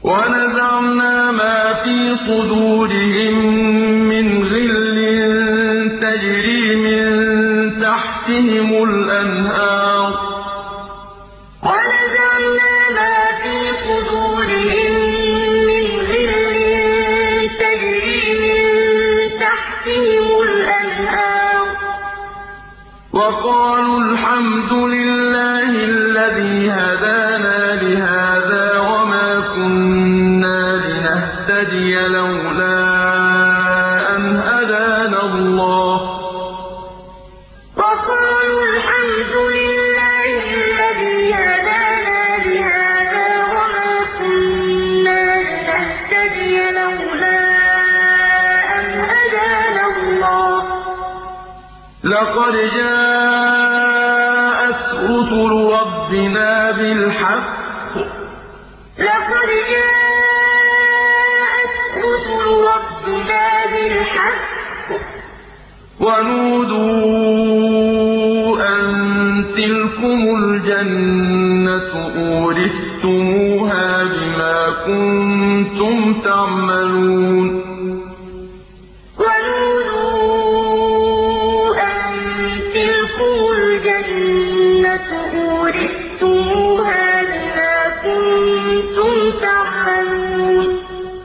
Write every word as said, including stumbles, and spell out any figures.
وَنَزَعْنَا مَا فِي صُدُورِهِم مِّنْ غِلٍّ تَجْرِي مِن تَحْتِهِمُ الْأَنْهَارُ ۖ وَقَالُوا الْحَمْدُ لِلَّهِ الَّذِي هَدَانَا لِهَٰذَا وَمَا كُنَّا لِنَهْتَدِيَ لَوْلَا أَنْ هَدَانَا اللَّهُ ۖ لَقَدْ جَاءَتْ رُسُلُ رَبِّنَا بِالْحَقِّ وَنُودُوا أَن تِلْكُمُ الْجَنَّةُ أُورِثْتُمُوهَا بِمَا كُنتُمْ تَعْمَلُونَ وَنَزَعْنَا مَا فِي صُدُورِهِم مِّنْ غِلٍّ تَجْرِي مِن تَحْتِهِمُ الْأَنْهَارُ ۖ وَقَالُوا الْحَمْدُ لِلَّهِ الَّذِي هَدَانَا لِهَٰذَا وَمَا كُنَّا لِنَهْتَدِيَ لَوْلَا أَنْ هَدَانَا اللَّهُ ۖ لَقَدْ جَاءَتْ رُسُلُ رَبِّنَا بِالْحَقِّ وَنُودُوا أَن تِلْكُمُ الْجَنَّةُ أُورِثْتُمُوهَا بِمَا كُنتُمْ تَعْمَلُونَ